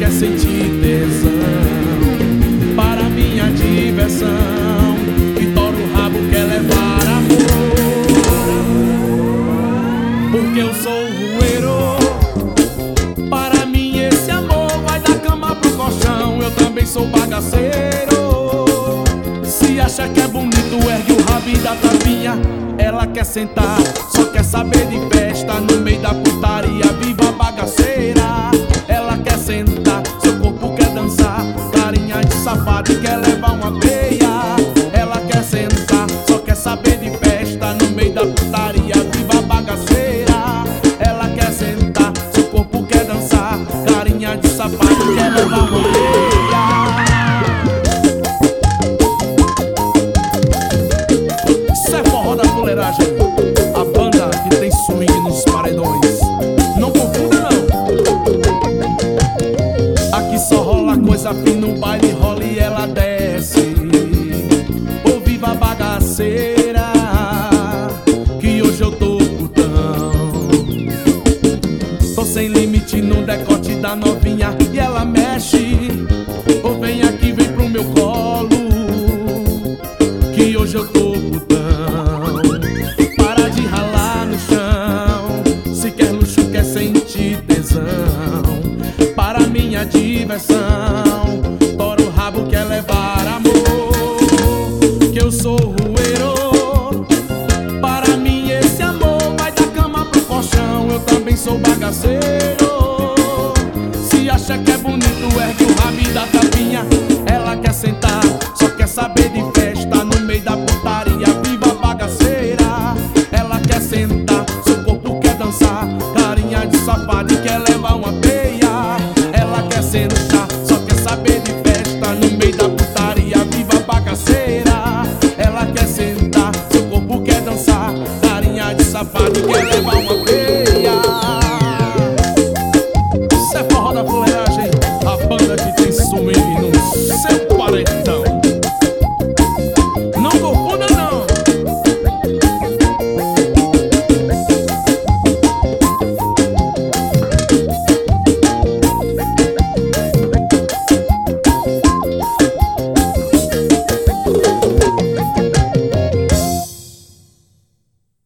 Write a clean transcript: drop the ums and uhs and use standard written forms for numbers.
quer sentir tesão, para minha diversão, que tora o rabo, quer levar amor. Porque eu sou rueiro, para mim esse amor vai da cama pro colchão. Eu também sou bagaceiro. Se acha que é bonito, ergue o rabo e dá tapinha. Ela quer sentar, só quer saber de festa, no meio da putaria, viva a bagaceira. Ela quer sentar, seu corpo quer dançar, carinha de safado e quer levar uma peia. Ela quer sentar, só quer saber de festa, no meio da putaria, viva a bagaceira. Ela quer sentar, seu corpo quer dançar, carinha de safado e quer levar uma peia. A banda que tem swing nos paredões. Não confunda não. Aqui só rola coisa fina, no baile rola e ela desce. Ô viva a bagaceira, que hoje eu tô putão. Tô sem limite no decote da novinha e ela mexe. Ô vem aqui, vem pro meu colo, que hoje eu tô putão. Para minha diversão, tora o rabo, quer levar amor. Que eu sou rueiro, para mim esse amor vai da cama pro colchão. Eu também sou bagaceiro. Se acha que é bonito, ergue o rabo e dá tapinha. Ela quer sentar, só quer saber de festa, no meio da putaria, viva a bagaceira. Ela quer sentar, seu corpo quer dançar, carinha de safado e quer levar uma